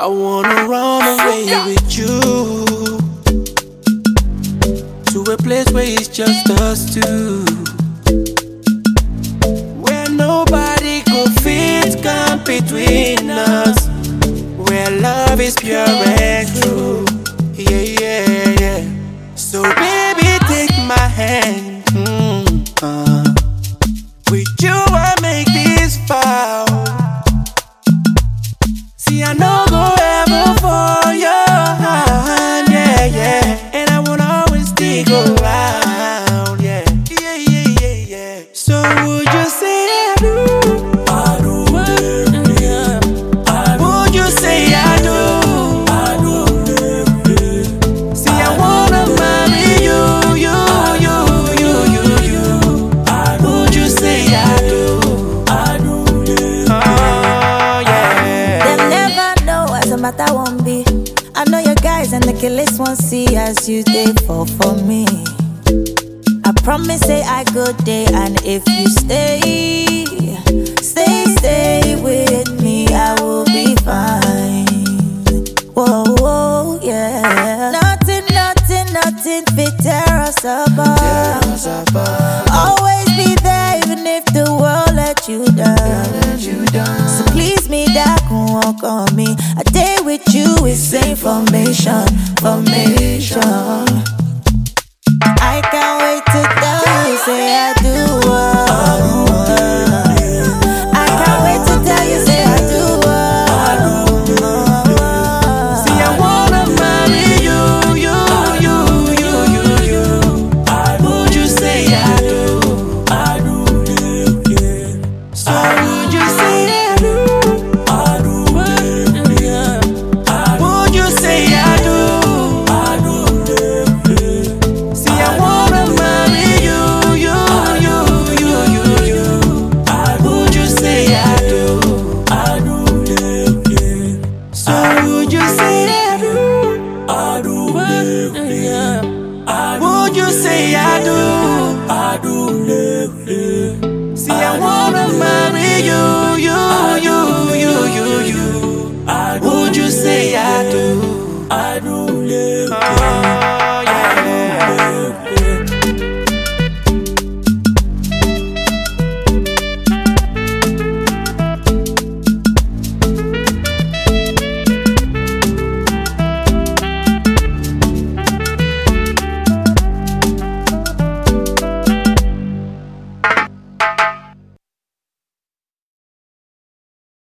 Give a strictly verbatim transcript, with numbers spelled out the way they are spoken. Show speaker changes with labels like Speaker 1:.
Speaker 1: wanna run away with you to a place where it's just us two, where nobody could fit come between us, where love is pure and true. Yeah, yeah, yeah. So baby, take my hand. Mm, uh. With you I make this vow. See, I know go ever for your hand, yeah, yeah. And I wanna always stick around, yeah, yeah, yeah, yeah, yeah. So would you say I do? I do, yeah. Would you say I do? I do. See, I wanna marry you, you, you, you, you, you. Would you say I do? I do, oh, yeah.
Speaker 2: Them never know as a matter won't be. I know your guys and the killers won't see as you did fall for me. I promise say I go day, and if you stay, stay, stay with me, I will be fine. Whoa, whoa, yeah. Nothing, nothing, nothing fit tear us apart. Always be there even if the world let you down. So please me, that can walk on me. A day with you is information, formation.